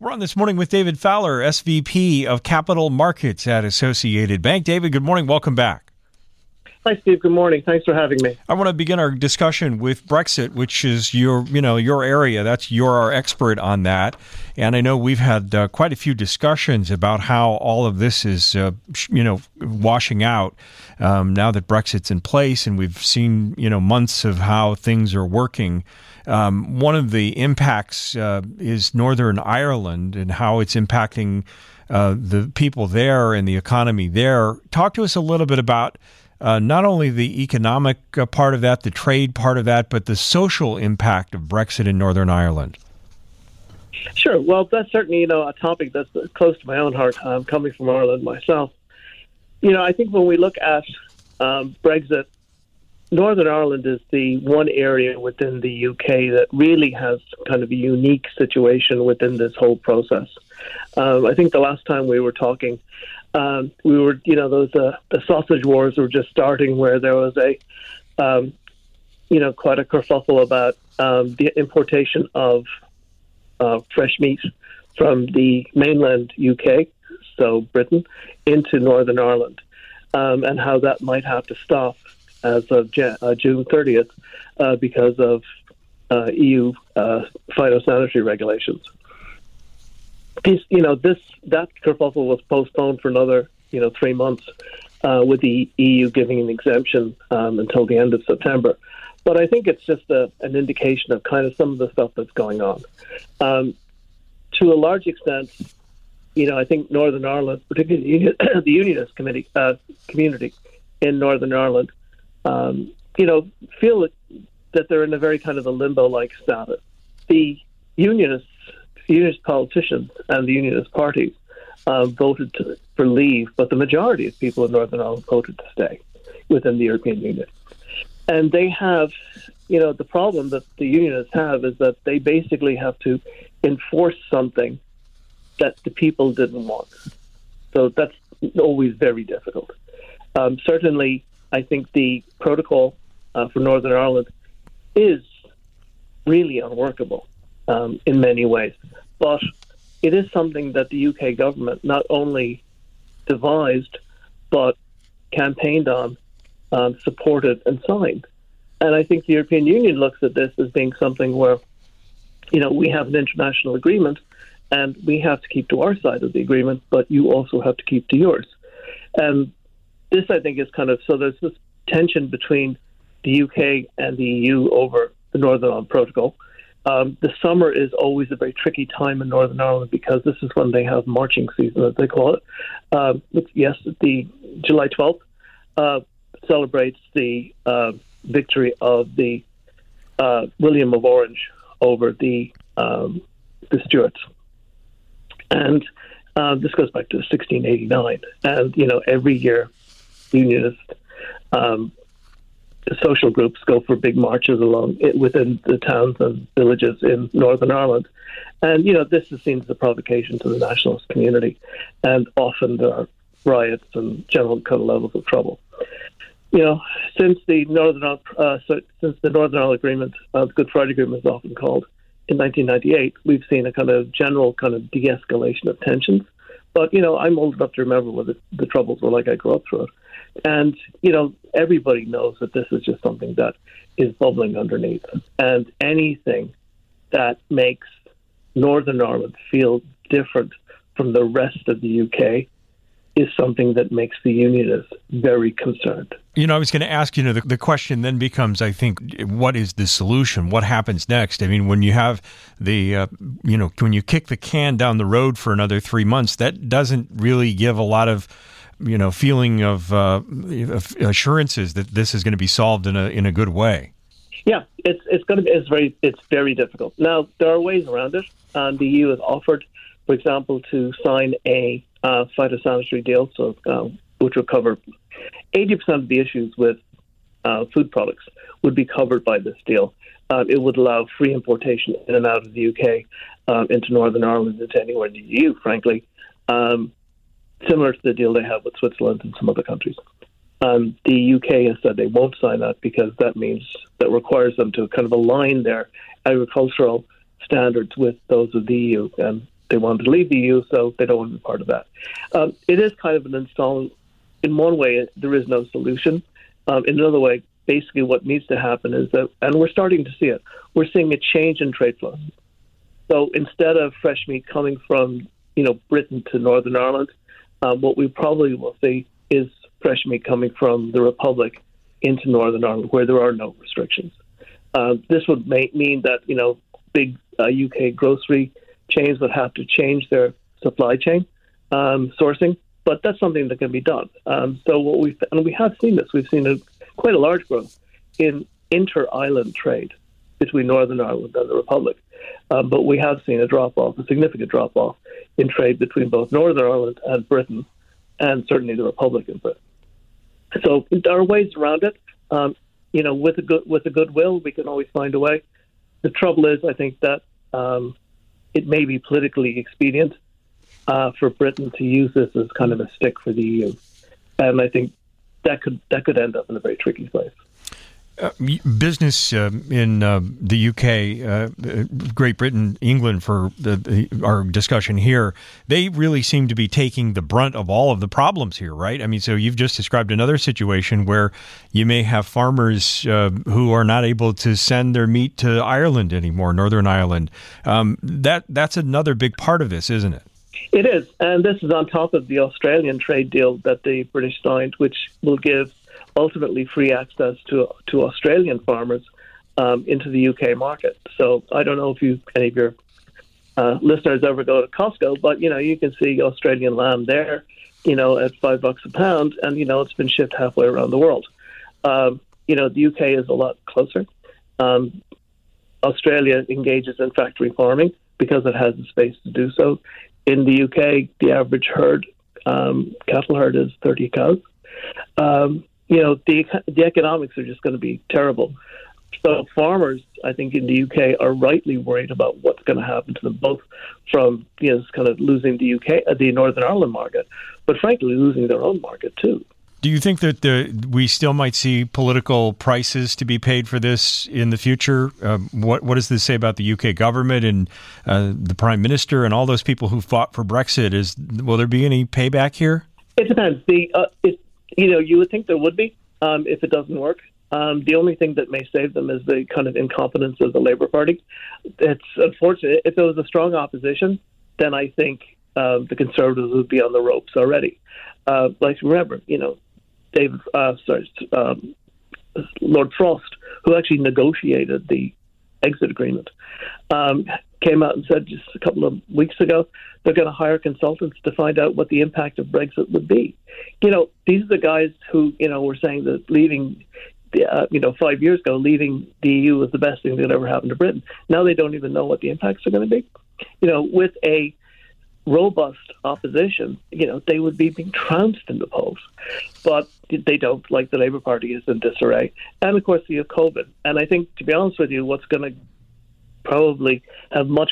We're on this morning with David Fowler, SVP of Capital Markets at Associated Bank. David, good morning. Welcome back. Hi, Steve. Good morning. Thanks for having me. I want to begin our discussion with Brexit, which is your area. You're our expert on that. And I know we've had quite a few discussions about how all of this is, washing out now that Brexit's in place, and we've seen, months of how things are working. One of the impacts is Northern Ireland and how it's impacting the people there and the economy there. Talk to us a little bit about not only the economic part of that, the trade part of that, but the social impact of Brexit in Northern Ireland. Sure. Well, that's certainly, a topic that's close to my own heart. I'm coming from Ireland myself. I think when we look at Brexit, Northern Ireland is the one area within the UK that really has kind of a unique situation within this whole process. I think the last time we were talking, the sausage wars were just starting, where there was quite a kerfuffle about the importation of fresh meat from the mainland UK, so Britain, into Northern Ireland, and how that might have to stop as of June 30th because of EU phytosanitary regulations. That kerfuffle was postponed for another 3 months with the EU giving an exemption until the end of September. But I think it's just an indication of kind of some of the stuff that's going on. To a large extent, I think Northern Ireland, particularly the Unionist community in Northern Ireland, feel that they're in a very kind of a limbo-like status. The Unionist politicians and the Unionist parties voted for leave, but the majority of people in Northern Ireland voted to stay within the European Union. And they have, the problem that the Unionists have is that they basically have to enforce something that the people didn't want. So that's always very difficult. Certainly, I think the protocol for Northern Ireland is really unworkable in many ways. But it is something that the UK government not only devised, but campaigned on, supported and signed. And I think the European Union looks at this as being something where, we have an international agreement and we have to keep to our side of the agreement, but you also have to keep to yours. And this, I think, is kind of, so there's this tension between the UK and the EU over the Northern Ireland Protocol. The summer is always a very tricky time in Northern Ireland because this is when they have marching season, as they call it. The July 12th celebrates the victory of the William of Orange over the Stuarts. And this goes back to 1689. And, every year Unionist social groups go for big marches along within the towns and villages in Northern Ireland. And, this is seen as a provocation to the nationalist community. And often there are riots and general kind of levels of trouble. Since the Northern Ireland Agreement, the Good Friday Agreement is often called, in 1998, we've seen a kind of general kind of de-escalation of tensions. But, I'm old enough to remember what the troubles were like. I grew up through it. And, everybody knows that this is just something that is bubbling underneath. And anything that makes Northern Ireland feel different from the rest of the UK is something that makes the Unionists very concerned. I was going to ask, the question then becomes, I think, what is the solution? What happens next? I mean, when you have when you kick the can down the road for another 3 months, that doesn't really give a lot of, feeling of assurances that this is going to be solved in a good way. Yeah, it's very difficult. Now, there are ways around it. The EU has offered, for example, to sign a phytosanitary deal, which would cover 80% of the issues with food products would be covered by this deal. It would allow free importation in and out of the UK into Northern Ireland, into anywhere in the EU, frankly, similar to the deal they have with Switzerland and some other countries. The UK has said they won't sign that because that requires them to kind of align their agricultural standards with those of the EU. And they wanted to leave the EU, so they don't want to be part of that. It is kind of an install. In one way, there is no solution. In another way, basically what needs to happen is that, and we're starting to see it, we're seeing a change in trade flows. So instead of fresh meat coming from, Britain to Northern Ireland, what we probably will see is fresh meat coming from the Republic into Northern Ireland, where there are no restrictions. This would mean that, big UK grocery chains would have to change their supply chain sourcing, but that's something that can be done. So we have seen this. We've seen quite a large growth in inter-island trade between Northern Ireland and the Republic. But we have seen a significant drop-off in trade between both Northern Ireland and Britain, and certainly the Republic and Britain. So there are ways around it. With a goodwill, we can always find a way. The trouble is, I think that it may be politically expedient for Britain to use this as kind of a stick for the EU, and I think that could end up in a very tricky place. Business in the UK, Great Britain, England, for our discussion here, they really seem to be taking the brunt of all of the problems here, right? I mean, so you've just described another situation where you may have farmers who are not able to send their meat to Ireland anymore, Northern Ireland. That's another big part of this, isn't it? It is, and this is on top of the Australian trade deal that the British signed, which will give ultimately free access to Australian farmers into the UK market. So I don't know if any of your listeners ever go to Costco, but you can see Australian lamb there, at $5 a pound, and it's been shipped halfway around the world. The UK is a lot closer. Australia engages in factory farming because it has the space to do so. In the UK, the average cattle herd is 30 cows. The economics are just going to be terrible. So farmers, I think, in the UK are rightly worried about what's going to happen to them, both from kind of losing the Northern Ireland market, but frankly losing their own market too. Do you think that we still might see political prices to be paid for this in the future? What does this say about the UK government and the Prime Minister and all those people who fought for Brexit? Will there be any payback here? It depends. You would think there would be if it doesn't work. The only thing that may save them is the kind of incompetence of the Labour Party. It's unfortunate. If there was a strong opposition, then I think the Conservatives would be on the ropes already. Remember, Lord Frost, who actually negotiated the exit agreement, came out and said just a couple of weeks ago they're going to hire consultants to find out what the impact of Brexit would be. These are the guys who, were saying that leaving, 5 years ago, leaving the EU was the best thing that ever happened to Britain. Now they don't even know what the impacts are going to be. With a robust opposition, they would be being trounced in the polls. But they don't, like the Labour Party is in disarray. And, of course, you have COVID. And I think, to be honest with you, what's going to probably have much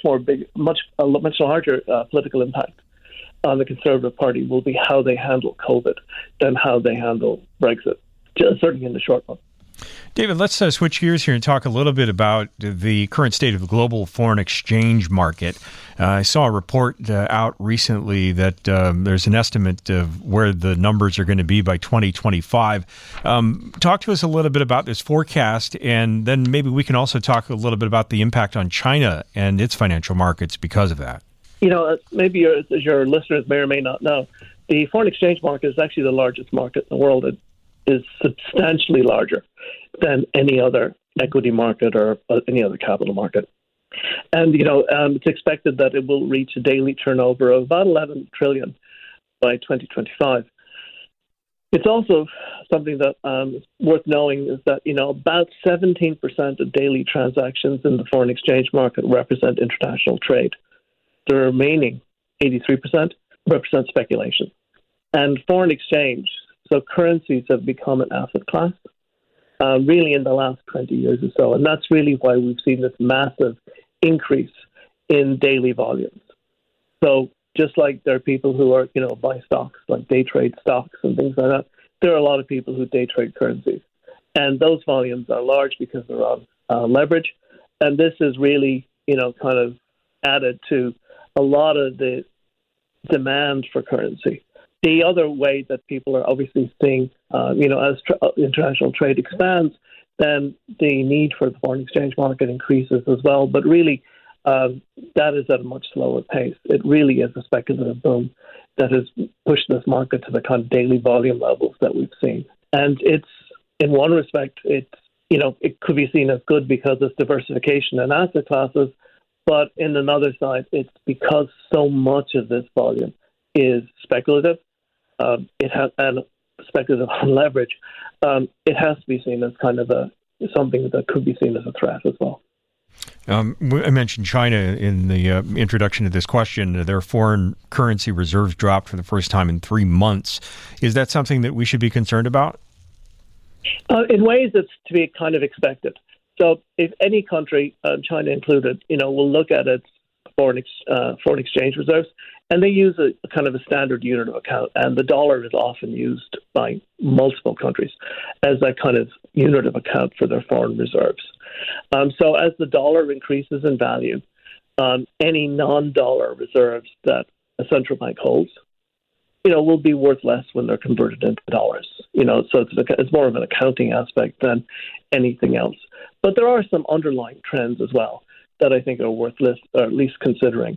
larger political impact on the Conservative Party will be how they handle COVID than how they handle Brexit, certainly in the short run. David, let's switch gears here and talk a little bit about the current state of the global foreign exchange market. I saw a report out recently that there's an estimate of where the numbers are going to be by 2025. Talk to us a little bit about this forecast, and then maybe we can also talk a little bit about the impact on China and its financial markets because of that. Maybe your listeners may or may not know, the foreign exchange market is actually the largest market in the world. It is substantially larger than any other equity market or any other capital market. And, it's expected that it will reach a daily turnover of about 11 trillion by 2025. It's also something that is worth knowing is that, about 17% of daily transactions in the foreign exchange market represent international trade. The remaining 83% represent speculation. And foreign exchange, so currencies have become an asset class, really in the last 20 years or so. And that's really why we've seen this massive increase in daily volumes. So just like there are people who are, buy stocks, like day trade stocks and things like that, there are a lot of people who day trade currencies. And those volumes are large because they're on leverage. And this is really, kind of added to a lot of the demand for currency. The other way that people are obviously seeing, as international trade expands, then the need for the foreign exchange market increases as well. But really, that is at a much slower pace. It really is a speculative boom that has pushed this market to the kind of daily volume levels that we've seen. And it's, in one respect, it could be seen as good because it's diversification in asset classes. But in another side, it's because so much of this volume is speculative. It has and speculative on leverage. It has to be seen as kind of something that could be seen as a threat as well. I mentioned China in the introduction to this question. Their foreign currency reserves dropped for the first time in 3 months. Is that something that we should be concerned about? In ways, it's to be kind of expected. So if any country, China included, will look at its foreign exchange reserves, and they use a kind of a standard unit of account, and the dollar is often used by multiple countries as that kind of unit of account for their foreign reserves. So as the dollar increases in value, any non-dollar reserves that a central bank holds, will be worth less when they're converted into dollars. So it's more of an accounting aspect than anything else. But there are some underlying trends as well that I think are worth at least considering.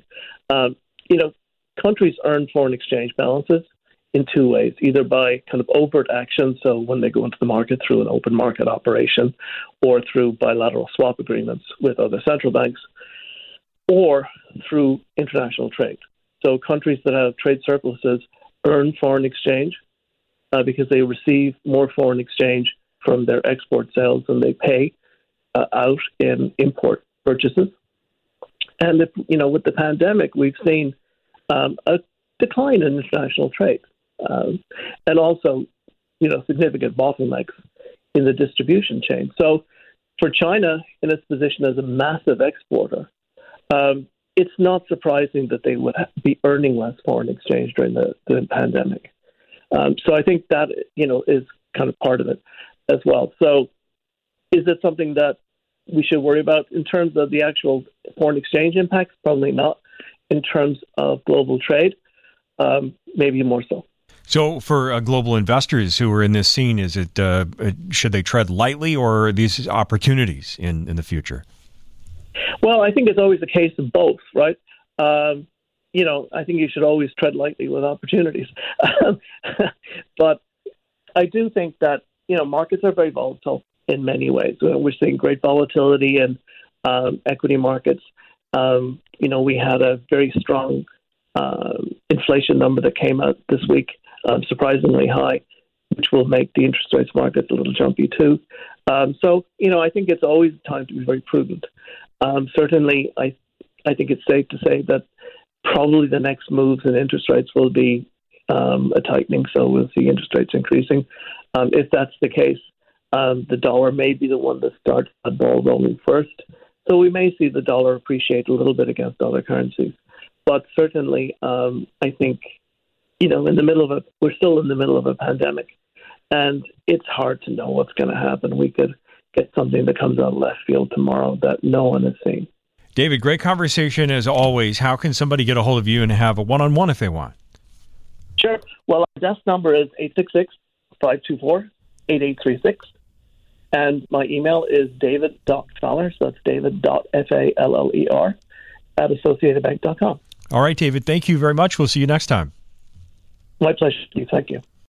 Countries earn foreign exchange balances in two ways, either by kind of overt action, so when they go into the market through an open market operation, or through bilateral swap agreements with other central banks, or through international trade. So countries that have trade surpluses earn foreign exchange because they receive more foreign exchange from their export sales than they pay out in import purchases. And with the pandemic, we've seen a decline in international trade, and also significant bottlenecks in the distribution chain. So for China, in its position as a massive exporter, it's not surprising that they would be earning less foreign exchange during the pandemic. So I think that is kind of part of it as well. So is it something that we should worry about in terms of the actual foreign exchange impacts? Probably not. In terms of global trade, maybe more so. So for global investors who are in this scene, is it should they tread lightly, or are these opportunities in the future? Well, I think it's always a case of both, right? I think you should always tread lightly with opportunities. But I do think that, markets are very volatile in many ways. We're seeing great volatility in equity markets. We had a very strong inflation number that came out this week, surprisingly high, which will make the interest rates markets a little jumpy too. So I think it's always time to be very prudent. Certainly, I think it's safe to say that probably the next moves in interest rates will be a tightening, so we'll see interest rates increasing. If that's the case, the dollar may be the one that starts that ball rolling first. So we may see the dollar appreciate a little bit against other currencies. But certainly, I think, we're still in the middle of a pandemic, and it's hard to know what's going to happen. We could get something that comes out of left field tomorrow that no one has seen. David, great conversation as always. How can somebody get a hold of you and have a one-on-one if they want? Sure. Well, our desk number is 866-524-8836. And my email is david.faller, so that's david.faller @associatedbank.com. All right, David, thank you very much. We'll see you next time. My pleasure. Thank you.